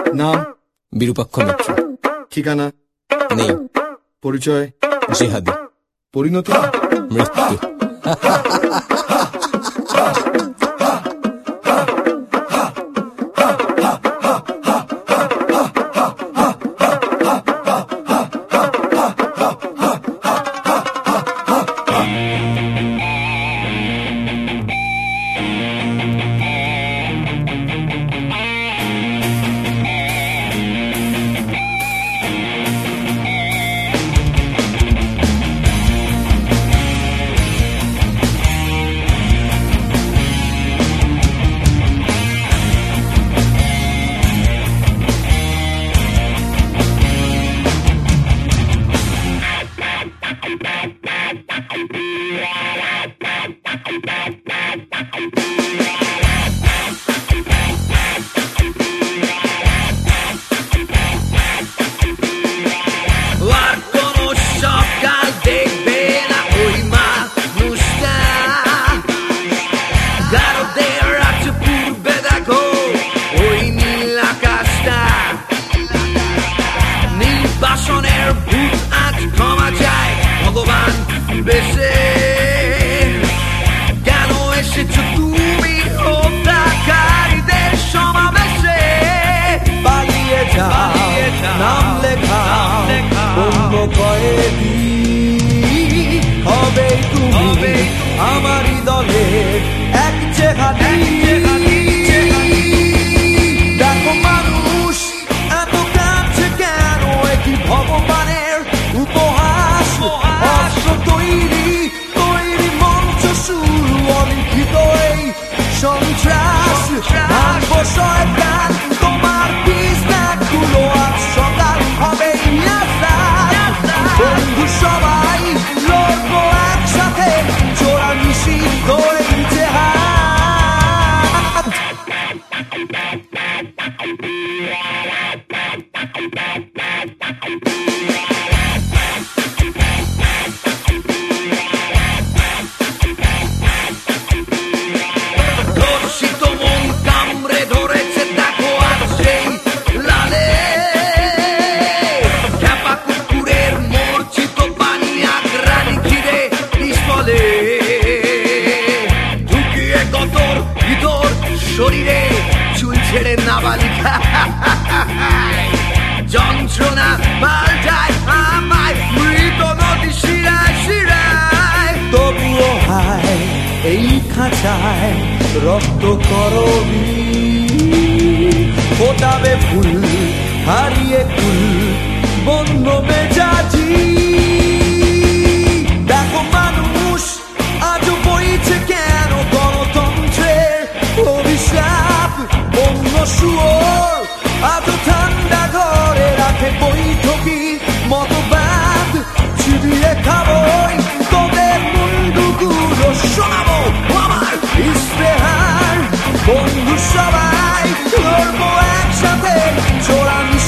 নাম বিরূপাক্ষ মিত্র। ঠিকানা নেই। পরিচয় জেহাদি। পরিণতি মৃত্যু। কেন এসেছো তুমি হত্যাকারীদের সমাবেশে? পালিয়ে যাও, নাম লেখা অন্য কয়েদি হবে তুমি আমারই দলের এক জেহাদি। দেখো মানুষ এত কাছে কেন, এটি ভগবানের উপহাস। অস্ত্র তৈরি মঞ্চ শুরু, অলিখিত এই সন্ত্রাস। ভাঙব শয়তান তোমার পিছনাগুলো, আজ সকাল হবে বন্ধু সবাই লড়বো একসাথে, জোড়া নিষিদ্ধ এই জেহাদ। শরীরে চুল ছেড়ে নাবালিকা যন্ত্রণা পাল্টায় আমায় মৃত নদী শিরায় শিরায়। তবুও হায় এই খাঁচায় রক্ত করবি, ফোটাবে ফুল হারিয়ে কুল বন্য মেজাজি। দেখো মানুষ আজও বইছে কেন গণতন্ত্রের অভিশাপ। অন্য শুয়োর আজও ঠান্ডা ঘরে রাখে বৈঠকি মতবাদ। চিবিয়ে খাবোই তোদের মুন্ডুগুলো, শোনাবো আমার ইস্তেহার। বন্ধু সবাই লড়বো একসাথে, জোড়া